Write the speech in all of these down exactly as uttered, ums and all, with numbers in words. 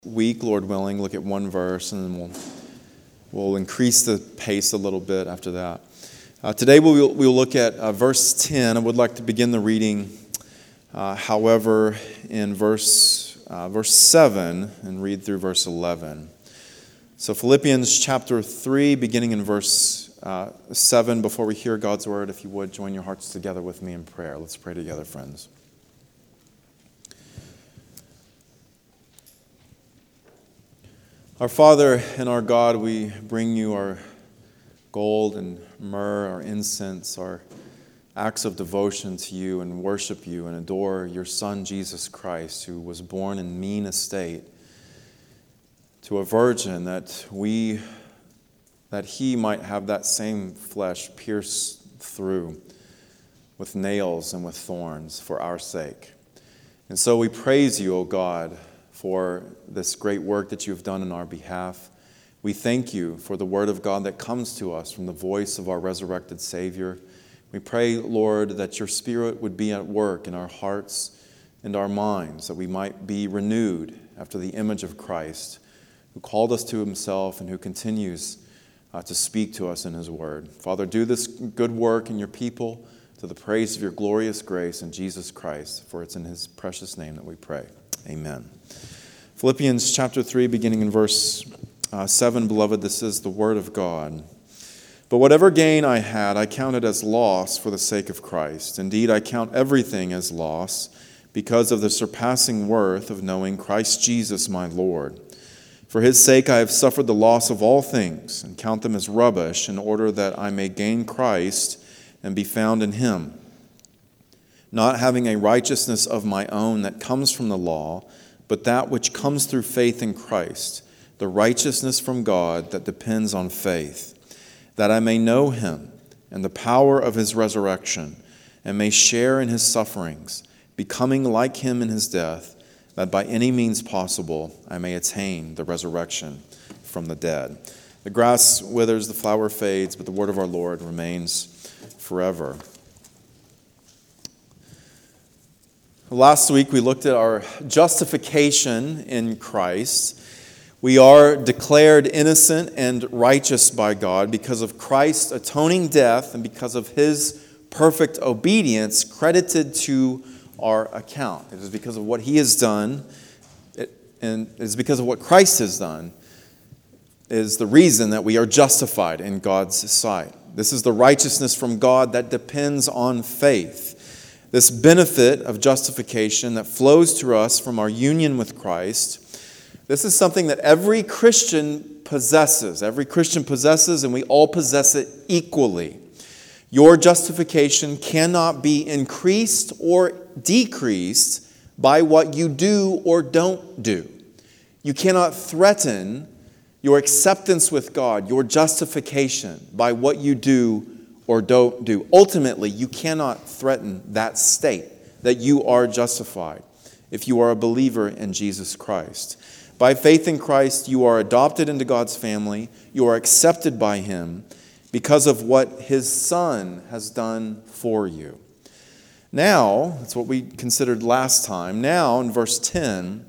Week, Lord willing, look at one verse, and then we'll we'll increase the pace a little bit after that. Uh, today we'll we'll look at uh, verse ten. I would like to begin the reading, uh, however, in verse uh, verse seven and read through verse eleven. So Philippians chapter three, beginning in verse uh, seven. Before we hear God's word, if you would join your hearts together with me in prayer. Let's pray together, friends. Our Father and our God, we bring you our gold and myrrh, our incense, our acts of devotion to you, and worship you and adore your Son, Jesus Christ, who was born in mean estate to a virgin, that we, that he might have that same flesh pierced through with nails and with thorns for our sake. And so we praise you, O God, for this great work that you have done in our behalf. We thank you for the word of God that comes to us from the voice of our resurrected Savior. We pray, Lord, that your Spirit would be at work in our hearts and our minds, that we might be renewed after the image of Christ, who called us to himself and who continues uh, to speak to us in his word. Father, do this good work in your people to the praise of your glorious grace in Jesus Christ, for it's in his precious name that we pray. Amen. Philippians chapter three, beginning in verse uh, seven, beloved, this is the word of God. But whatever gain I had, I counted as loss for the sake of Christ. Indeed, I count everything as loss because of the surpassing worth of knowing Christ Jesus my Lord. For his sake I have suffered the loss of all things, and count them as rubbish, in order that I may gain Christ and be found in him, not having a righteousness of my own that comes from the law, but that which comes through faith in Christ, the righteousness from God that depends on faith, that I may know him and the power of his resurrection, and may share in his sufferings, becoming like him in his death, that by any means possible I may attain the resurrection from the dead. The grass withers, the flower fades, but the word of our Lord remains forever. Last week we looked at our justification in Christ. We are declared innocent and righteous by God because of Christ's atoning death and because of his perfect obedience credited to our account. It is because of what he has done, and it is because of what Christ has done, is the reason that we are justified in God's sight. This is the righteousness from God that depends on faith. This benefit of justification that flows to us from our union with Christ, this is something that every Christian possesses. Every Christian possesses, and we all possess it equally. Your justification cannot be increased or decreased by what you do or don't do. You cannot threaten your acceptance with God, your justification, by what you do or don't do. Ultimately, you cannot threaten that state that you are justified if you are a believer in Jesus Christ. By faith in Christ, you are adopted into God's family. You are accepted by him because of what his Son has done for you. Now, that's what we considered last time. Now, in verse ten,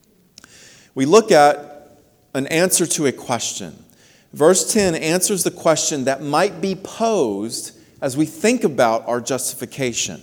we look at an answer to a question. Verse ten answers the question that might be posed as we think about our justification.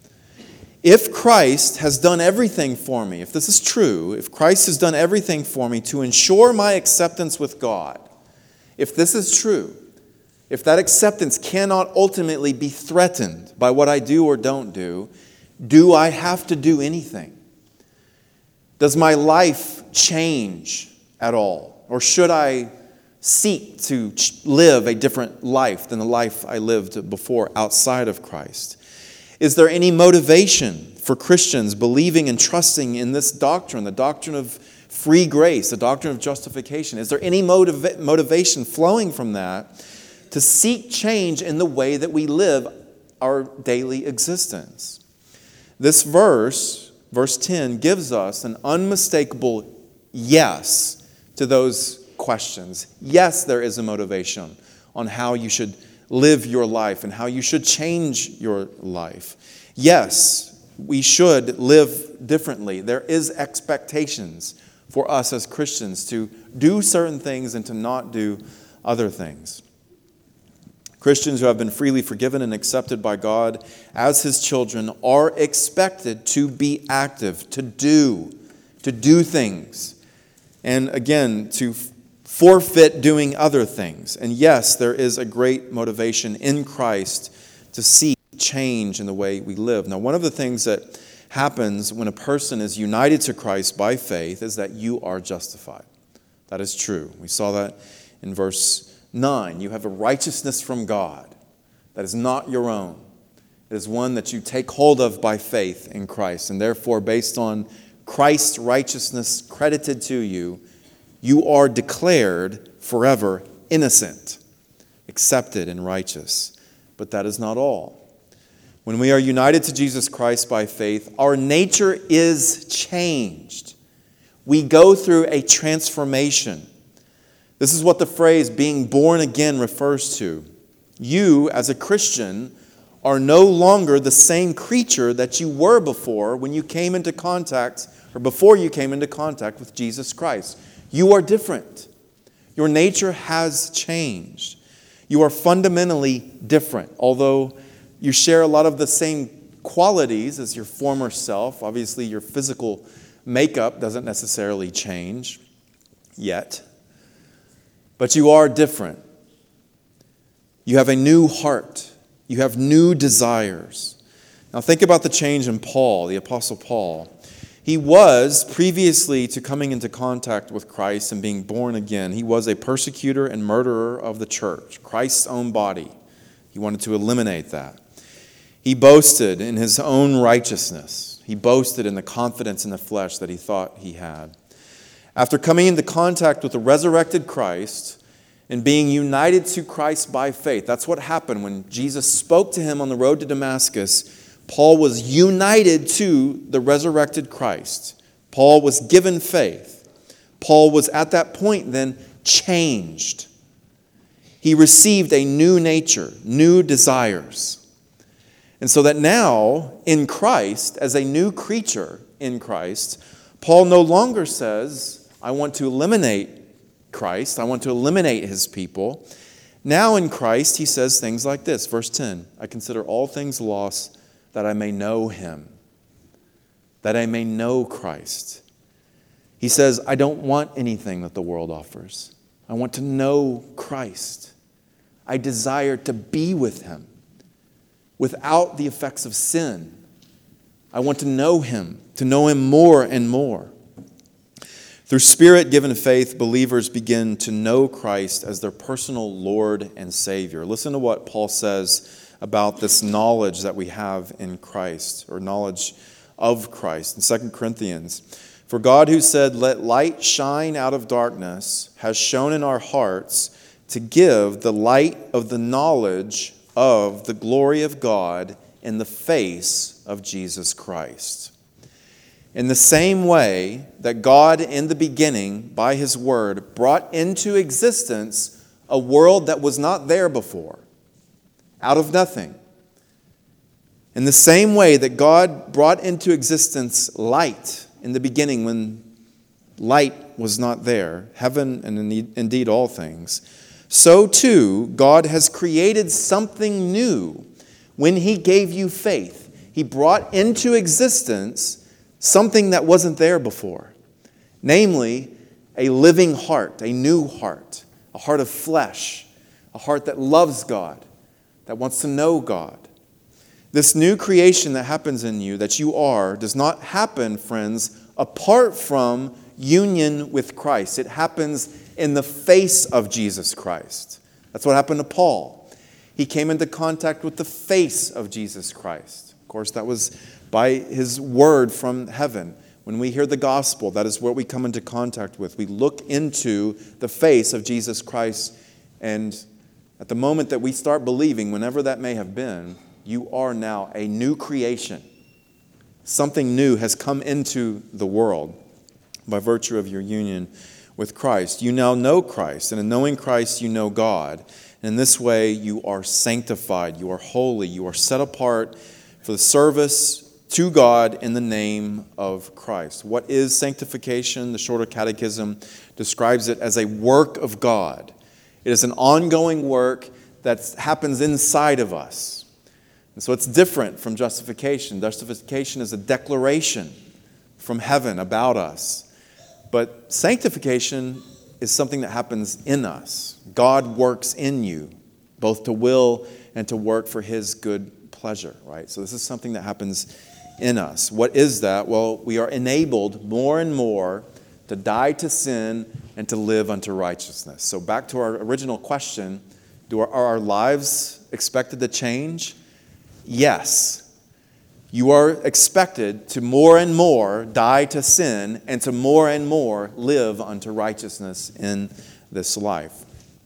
If Christ has done everything for me, if this is true, if Christ has done everything for me to ensure my acceptance with God, if this is true, if that acceptance cannot ultimately be threatened by what I do or don't do, do I have to do anything? Does my life change at all? Or should I seek to live a different life than the life I lived before outside of Christ? Is there any motivation for Christians believing and trusting in this doctrine, the doctrine of free grace, the doctrine of justification? Is there any motiva- motivation flowing from that to seek change in the way that we live our daily existence? This verse, verse ten, gives us an unmistakable yes to those questions. Yes, there is a motivation on how you should live your life and how you should change your life. Yes, we should live differently. There is expectations for us as Christians to do certain things and to not do other things. Christians who have been freely forgiven and accepted by God as His children are expected to be active, to do, to do things. And again, to forfeit doing other things. And yes, there is a great motivation in Christ to see change in the way we live. Now, one of the things that happens when a person is united to Christ by faith is that you are justified. That is true. We saw that in verse nine. You have a righteousness from God that is not your own. It is one that you take hold of by faith in Christ. And therefore, based on Christ's righteousness credited to you, you are declared forever innocent, accepted and righteous. But that is not all. When we are united to Jesus Christ by faith, our nature is changed. We go through a transformation. This is what the phrase being born again refers to. You, as a Christian, are no longer the same creature that you were before when you came into contact, or before you came into contact with Jesus Christ. You are different. Your nature has changed. You are fundamentally different, although you share a lot of the same qualities as your former self. Obviously, your physical makeup doesn't necessarily change yet. But you are different. You have a new heart. You have new desires. Now think about the change in Paul, the Apostle Paul. He was, previously to coming into contact with Christ and being born again, he was a persecutor and murderer of the church, Christ's own body. He wanted to eliminate that. He boasted in his own righteousness. He boasted in the confidence in the flesh that he thought he had. After coming into contact with the resurrected Christ and being united to Christ by faith, that's what happened when Jesus spoke to him on the road to Damascus. Paul was united to the resurrected Christ. Paul was given faith. Paul was at that point then changed. He received a new nature, new desires. And so that now, in Christ, as a new creature in Christ, Paul no longer says, I want to eliminate Christ, I want to eliminate his people. Now in Christ, he says things like this, verse ten, I consider all things lost that I may know him, that I may know Christ. He says, I don't want anything that the world offers. I want to know Christ. I desire to be with him without the effects of sin. I want to know him, to know him more and more. Through Spirit-given faith, believers begin to know Christ as their personal Lord and Savior. Listen to what Paul says about this knowledge that we have in Christ, or knowledge of Christ. In Second Corinthians, for God who said, let light shine out of darkness, has shone in our hearts to give the light of the knowledge of the glory of God in the face of Jesus Christ. In the same way that God in the beginning, by his word, brought into existence a world that was not there before, out of nothing. In the same way that God brought into existence light in the beginning when light was not there, heaven and indeed all things, so too God has created something new when he gave you faith. He brought into existence something that wasn't there before, namely a living heart, a new heart, a heart of flesh, a heart that loves God, that wants to know God. This new creation that happens in you, that you are, does not happen, friends, apart from union with Christ. It happens in the face of Jesus Christ. That's what happened to Paul. He came into contact with the face of Jesus Christ. Of course, that was by his word from heaven. When we hear the gospel, that is what we come into contact with. We look into the face of Jesus Christ, and at the moment that we start believing, whenever that may have been, you are now a new creation. Something new has come into the world by virtue of your union with Christ. You now know Christ, and in knowing Christ, you know God. And in this way, you are sanctified, you are holy, you are set apart for the service to God in the name of Christ. What is sanctification? The Shorter Catechism describes it as a work of God. It is an ongoing work that happens inside of us. And so it's different from justification. Justification is a declaration from heaven about us. But sanctification is something that happens in us. God works in you, both to will and to work for His good pleasure, right? So this is something that happens in us. What is that? Well, we are enabled more and more to die to sin and to live unto righteousness. So back to our original question, do our, are our lives expected to change? Yes. You are expected to more and more die to sin and to more and more live unto righteousness in this life.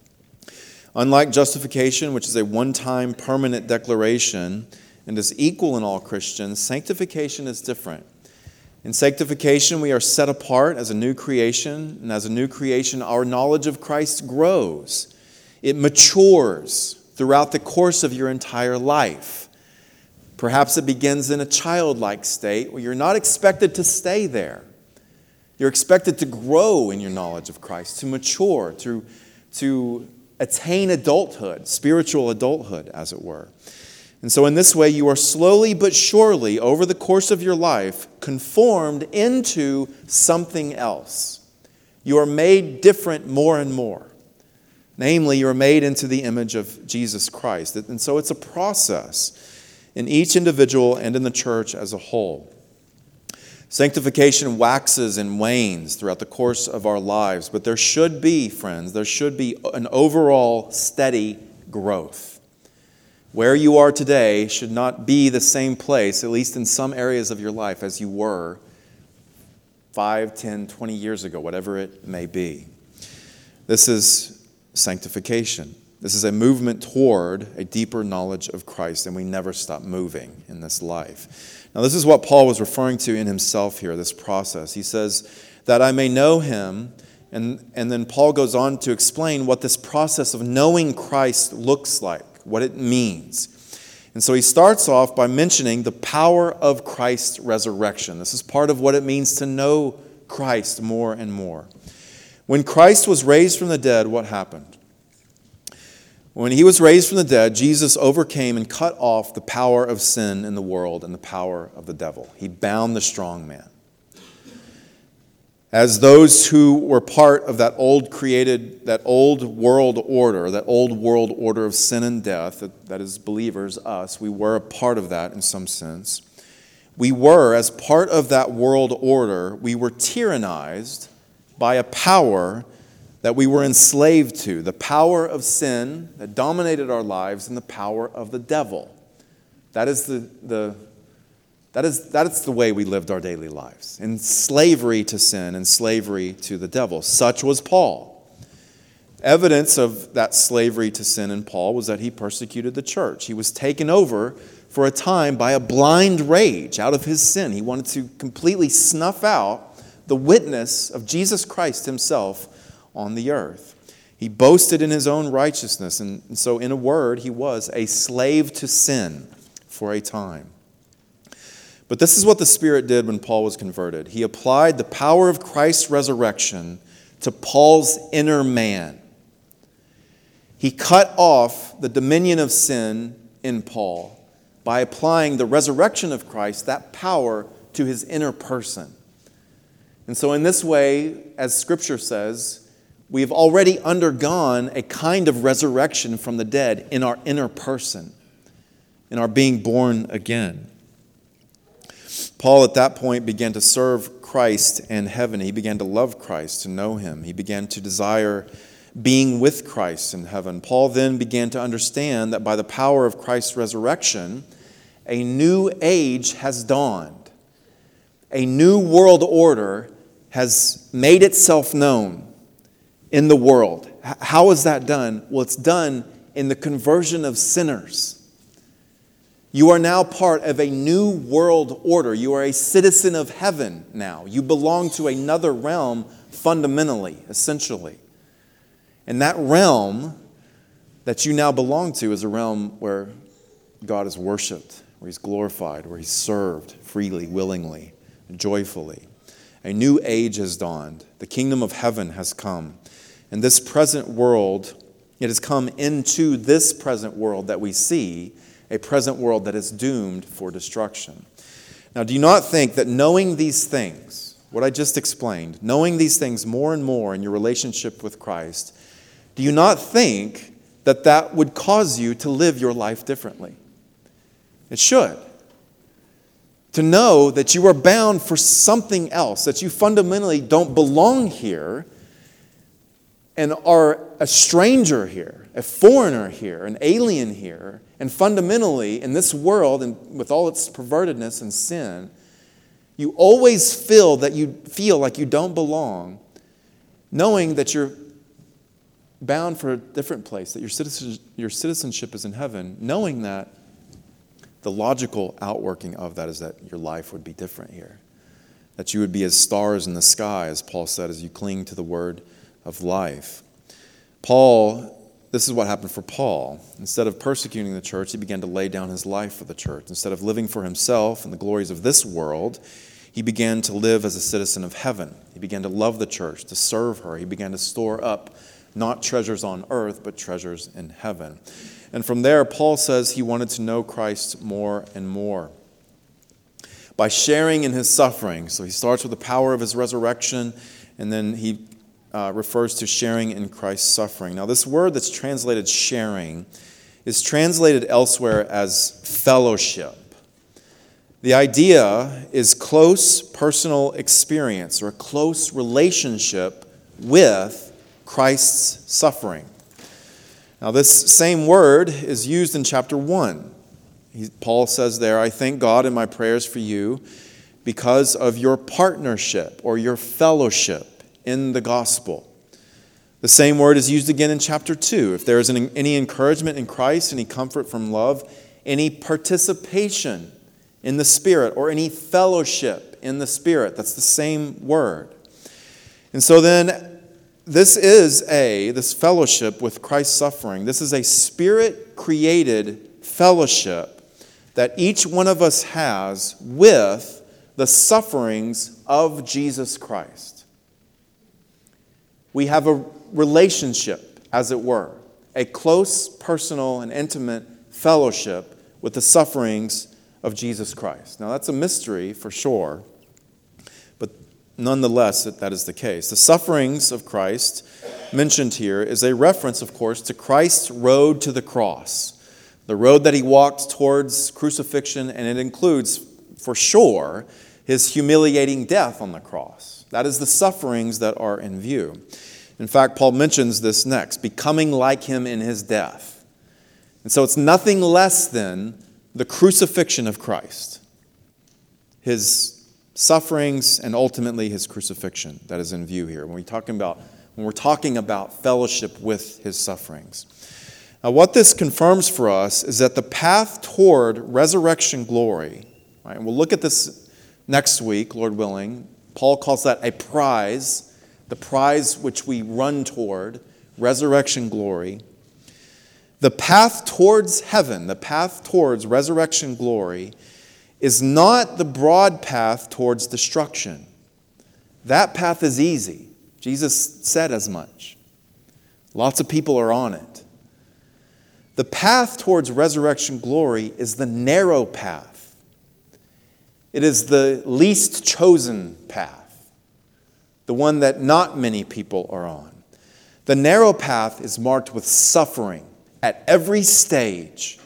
Unlike justification, which is a one-time permanent declaration and is equal in all Christians, sanctification is different. In sanctification, we are set apart as a new creation, and as a new creation, our knowledge of Christ grows. It matures throughout the course of your entire life. Perhaps it begins in a childlike state where you're not expected to stay there. You're expected to grow in your knowledge of Christ, to mature, to, to attain adulthood, spiritual adulthood, as it were. And so in this way, you are slowly but surely, over the course of your life, conformed into something else. You are made different more and more. Namely, you are made into the image of Jesus Christ. And so it's a process in each individual and in the church as a whole. Sanctification waxes and wanes throughout the course of our lives, but there should be, friends, there should be an overall steady growth. Where you are today should not be the same place, at least in some areas of your life, as you were five, ten, twenty years ago, whatever it may be. This is sanctification. This is a movement toward a deeper knowledge of Christ, and we never stop moving in this life. Now, this is what Paul was referring to in himself here, this process. He says, that I may know Him, and, and then Paul goes on to explain what this process of knowing Christ looks like, what it means. And so he starts off by mentioning the power of Christ's resurrection. This is part of what it means to know Christ more and more. When Christ was raised from the dead, what happened? When He was raised from the dead, Jesus overcame and cut off the power of sin in the world and the power of the devil. He bound the strong man. As those who were part of that old created, that old world order, that old world order of sin and death, that, that is believers, us, we were a part of that in some sense. We were, as part of that world order, we were tyrannized by a power that we were enslaved to, the power of sin that dominated our lives and the power of the devil. That is the, the, that is, that is the way we lived our daily lives, in slavery to sin and slavery to the devil. Such was Paul. Evidence of that slavery to sin in Paul was that he persecuted the church. He was taken over for a time by a blind rage out of his sin. He wanted to completely snuff out the witness of Jesus Christ Himself on the earth. He boasted in his own righteousness, and so in a word, he was a slave to sin for a time. But this is what the Spirit did when Paul was converted. He applied the power of Christ's resurrection to Paul's inner man. He cut off the dominion of sin in Paul by applying the resurrection of Christ, that power, to his inner person. And so in this way, as Scripture says, we have already undergone a kind of resurrection from the dead in our inner person, in our being born again. Paul at that point began to serve Christ in heaven. He began to love Christ, to know Him. He began to desire being with Christ in heaven. Paul then began to understand that by the power of Christ's resurrection, a new age has dawned. A new world order has made itself known in the world. How is that done? Well, it's done in the conversion of sinners. You are now part of a new world order. You are a citizen of heaven now. You belong to another realm fundamentally, essentially. And that realm that you now belong to is a realm where God is worshiped, where he's glorified, where he's served freely, willingly, joyfully. A new age has dawned. The kingdom of heaven has come. And this present world, it has come into this present world that we see, a present world that is doomed for destruction. Now, do you not think that knowing these things, what I just explained, knowing these things more and more in your relationship with Christ, do you not think that that would cause you to live your life differently? It should. To know that you are bound for something else, that you fundamentally don't belong here and are a stranger here, a foreigner here, an alien here, and fundamentally in this world and with all its pervertedness and sin, you always feel that you feel like you don't belong, knowing that you're bound for a different place, that your citizen, your citizenship is in heaven, knowing that the logical outworking of that is that your life would be different here, that you would be as stars in the sky, as Paul said, as you cling to the word of life. Paul, this is what happened for Paul. Instead of persecuting the church, he began to lay down his life for the church. Instead of living for himself and the glories of this world, he began to live as a citizen of heaven. He began to love the church, to serve her. He began to store up not treasures on earth, but treasures in heaven. And from there, Paul says he wanted to know Christ more and more. By sharing in his suffering, so he starts with the power of his resurrection, and then he uh, refers to sharing in Christ's suffering. Now, this word that's translated sharing is translated elsewhere as fellowship. The idea is close personal experience or a close relationship with Christ's suffering. Now, this same word is used in chapter one. He, Paul says there, I thank God in my prayers for you because of your partnership or your fellowship in the gospel. The same word is used again in chapter two. If there is any, any encouragement in Christ, any comfort from love, any participation in the Spirit or any fellowship in the Spirit, that's the same word. And so then, This is a, this fellowship with Christ's suffering, this is a Spirit-created fellowship that each one of us has with the sufferings of Jesus Christ. We have a relationship, as it were, a close, personal, and intimate fellowship with the sufferings of Jesus Christ. Now, that's a mystery for sure. Nonetheless, that, that is the case. The sufferings of Christ mentioned here is a reference, of course, to Christ's road to the cross, the road that he walked towards crucifixion, and it includes, for sure, his humiliating death on the cross. That is the sufferings that are in view. In fact, Paul mentions this next, becoming like him in his death. And so it's nothing less than the crucifixion of Christ, his sufferings, and ultimately his crucifixion that is in view here when we talking about when we're talking about fellowship with his sufferings. Now, what this confirms for us is that the path toward resurrection glory, right, and we'll look at this next week, Lord willing. Paul calls that a prize, the prize which we run toward, resurrection glory. The path towards heaven, the path towards resurrection glory, is not the broad path towards destruction. That path is easy. Jesus said as much. Lots of people are on it. The path towards resurrection glory is the narrow path. It is the least chosen path, the one that not many people are on. The narrow path is marked with suffering at every stage.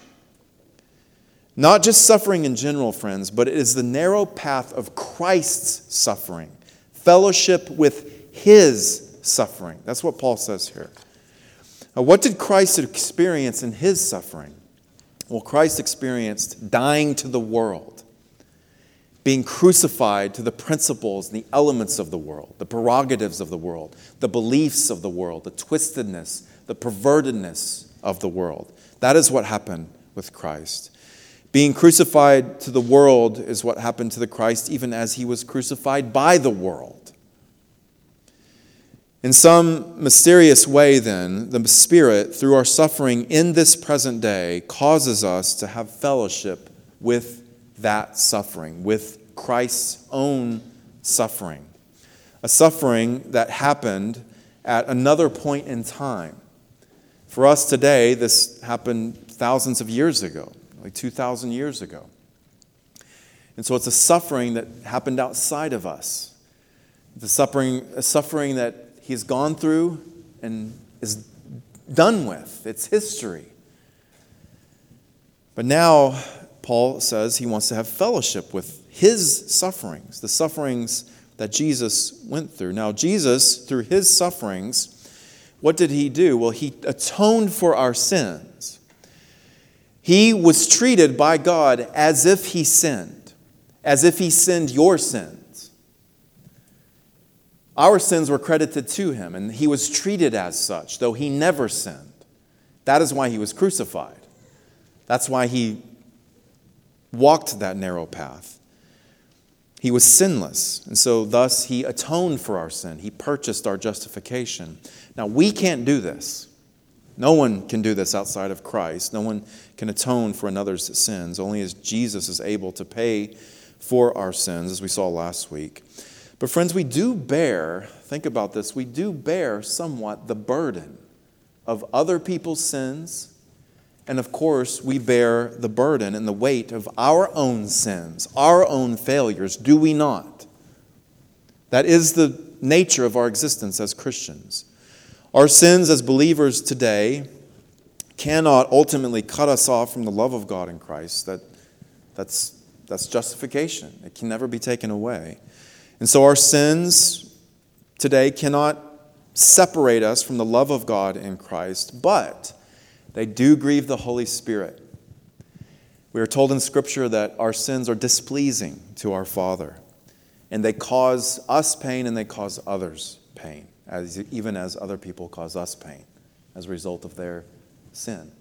Not just suffering in general, friends, but it is the narrow path of Christ's suffering. Fellowship with his suffering. That's what Paul says here. Now, what did Christ experience in his suffering? Well, Christ experienced dying to the world, being crucified to the principles and the elements of the world, the prerogatives of the world, the beliefs of the world, the twistedness, the pervertedness of the world. That is what happened with Christ. Being crucified to the world is what happened to the Christ even as he was crucified by the world. In some mysterious way, then, the Spirit, through our suffering in this present day, causes us to have fellowship with that suffering, with Christ's own suffering. A suffering that happened at another point in time. For us today, this happened thousands of years ago, like two thousand years ago. And so it's a suffering that happened outside of us. The suffering, a suffering that he's gone through and is done with. It's history. But now, Paul says he wants to have fellowship with his sufferings, the sufferings that Jesus went through. Now, Jesus, through his sufferings, what did he do? Well, he atoned for our sins. He was treated by God as if he sinned, as if he sinned your sins. Our sins were credited to him, and he was treated as such, though he never sinned. That is why he was crucified. That's why he walked that narrow path. He was sinless, and so thus he atoned for our sin. He purchased our justification. Now, we can't do this. No one can do this outside of Christ. No one can atone for another's sins. Only as Jesus is able to pay for our sins, as we saw last week. But friends, we do bear, think about this, we do bear somewhat the burden of other people's sins. And of course, we bear the burden and the weight of our own sins, our own failures, do we not? That is the nature of our existence as Christians. Our sins as believers today cannot ultimately cut us off from the love of God in Christ. That, that's, that's justification. It can never be taken away. And so our sins today cannot separate us from the love of God in Christ, but they do grieve the Holy Spirit. We are told in Scripture that our sins are displeasing to our Father, and they cause us pain and they cause others pain, as even as other people cause us pain as a result of their sin.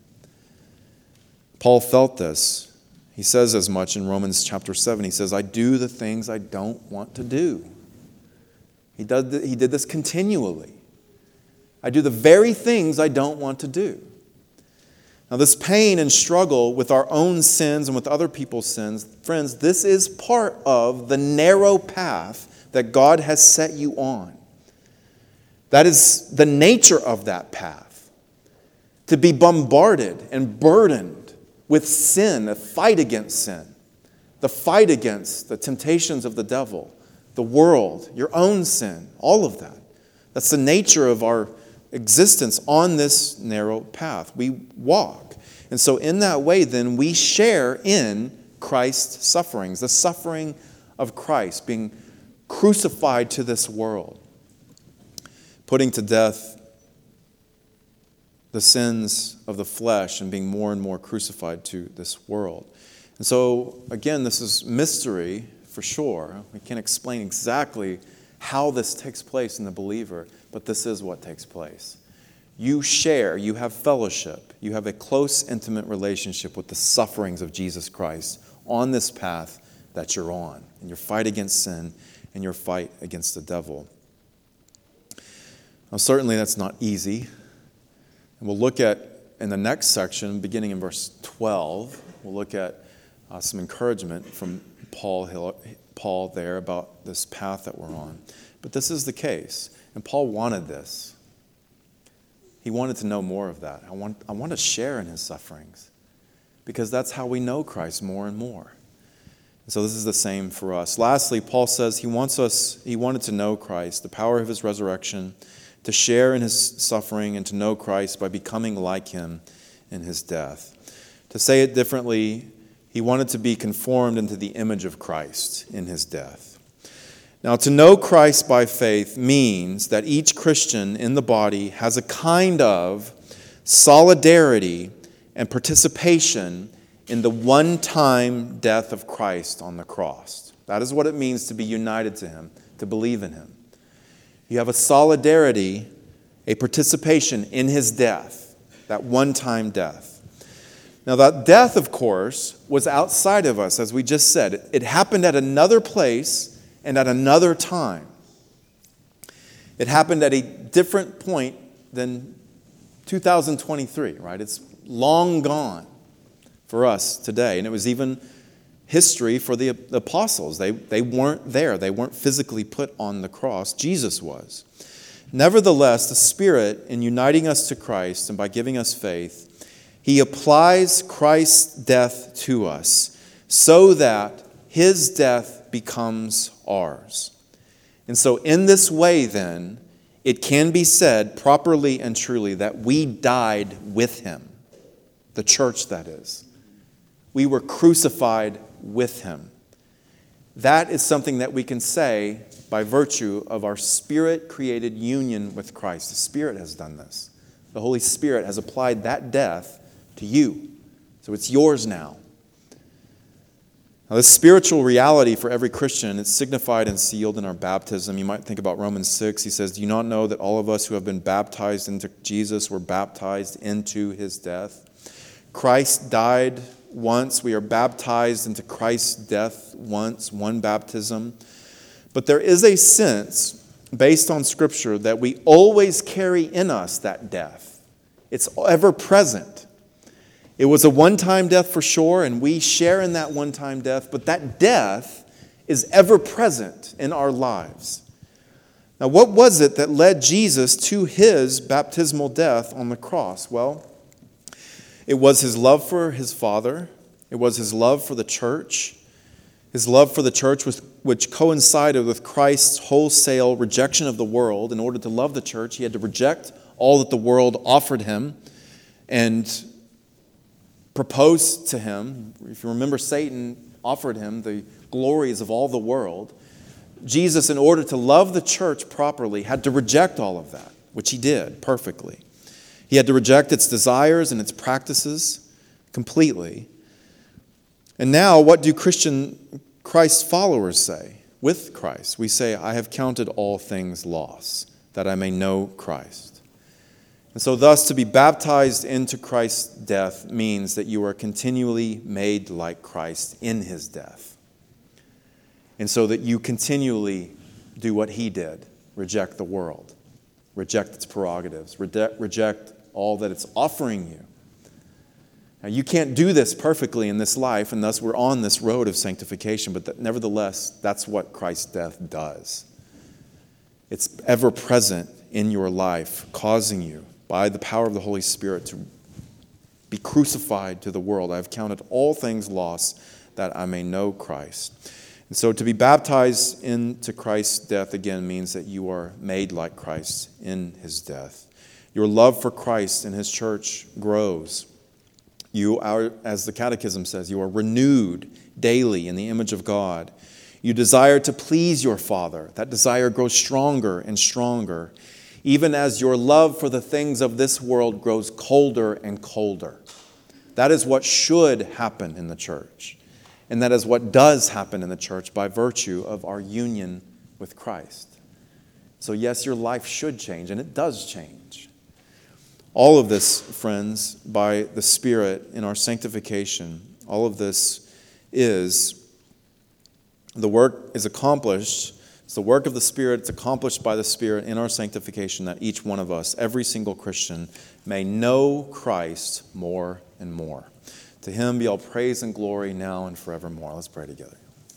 Paul felt this. He says as much in Romans chapter seven. He says, I do the things I don't want to do. He did, he did this continually. I do the very things I don't want to do. Now, this pain and struggle with our own sins and with other people's sins, friends, this is part of the narrow path that God has set you on. That is the nature of that path. To be bombarded and burdened with sin, a fight against sin, the fight against the temptations of the devil, the world, your own sin, all of that. That's the nature of our existence on this narrow path. We walk. And so in that way, then, we share in Christ's sufferings, the suffering of Christ, being crucified to this world, putting to death the sins of the flesh and being more and more crucified to this world. And so, again, this is mystery for sure. We can't explain exactly how this takes place in the believer, but this is what takes place. You share, you have fellowship, you have a close, intimate relationship with the sufferings of Jesus Christ on this path that you're on, in your fight against sin and your fight against the devil. Now, certainly that's not easy. And we'll look at, in the next section, beginning in verse twelve, we'll look at uh, some encouragement from Paul, Paul there about this path that we're on. But this is the case. And Paul wanted this. He wanted to know more of that. I want, I want to share in his sufferings because that's how we know Christ more and more. And so this is the same for us. Lastly, Paul says he wants us, he wanted to know Christ, the power of his resurrection, to share in his suffering and to know Christ by becoming like him in his death. To say it differently, he wanted to be conformed into the image of Christ in his death. Now, to know Christ by faith means that each Christian in the body has a kind of solidarity and participation in the one-time death of Christ on the cross. That is what it means to be united to him, to believe in him. You have a solidarity, a participation in his death, that one-time death. Now, that death, of course, was outside of us, as we just said. It happened at another place and at another time. It happened at a different point than two thousand twenty-three, right? It's long gone for us today. And it was even history for the apostles. They, they weren't there. They weren't physically put on the cross. Jesus was. Nevertheless, the Spirit, in uniting us to Christ and by giving us faith, He applies Christ's death to us so that His death becomes ours. And so in this way, then, it can be said properly and truly that we died with Him. The church, that is. We were crucified with Him. That is something that we can say by virtue of our Spirit-created union with Christ. The Spirit has done this. The Holy Spirit has applied that death to you. So it's yours now. Now, this spiritual reality for every Christian, it's signified and sealed in our baptism. You might think about Romans six. He says, do you not know that all of us who have been baptized into Jesus were baptized into His death? Christ died once. We are baptized into Christ's death once, one baptism. But there is a sense, based on Scripture, that we always carry in us that death. It's ever present. It was a one-time death for sure, and we share in that one-time death, but that death is ever present in our lives. Now, what was it that led Jesus to His baptismal death on the cross? Well, it was His love for His Father. It was His love for the church. His love for the church, was, which coincided with Christ's wholesale rejection of the world. In order to love the church, He had to reject all that the world offered Him and proposed to Him. If you remember, Satan offered Him the glories of all the world. Jesus, in order to love the church properly, had to reject all of that, which He did perfectly. He had to reject its desires and its practices completely. And now, what do Christian Christ followers say with Christ? We say, I have counted all things loss, that I may know Christ. And so thus, to be baptized into Christ's death means that you are continually made like Christ in His death. And so that you continually do what He did, reject the world, reject its prerogatives, reject, reject all that it's offering you. Now, you can't do this perfectly in this life, and thus we're on this road of sanctification, but that, nevertheless, that's what Christ's death does. It's ever present in your life, causing you, by the power of the Holy Spirit, to be crucified to the world. I have counted all things lost, that I may know Christ. And so to be baptized into Christ's death again means that you are made like Christ in His death. Your love for Christ and His church grows. You are, as the Catechism says, you are renewed daily in the image of God. You desire to please your Father. That desire grows stronger and stronger, even as your love for the things of this world grows colder and colder. That is what should happen in the church. And that is what does happen in the church by virtue of our union with Christ. So yes, your life should change, and it does change. All of this, friends, by the Spirit in our sanctification, all of this is, the work is accomplished. It's the work of the Spirit. It's accomplished by the Spirit in our sanctification, that each one of us, every single Christian, may know Christ more and more. To Him be all praise and glory now and forevermore. Let's pray together.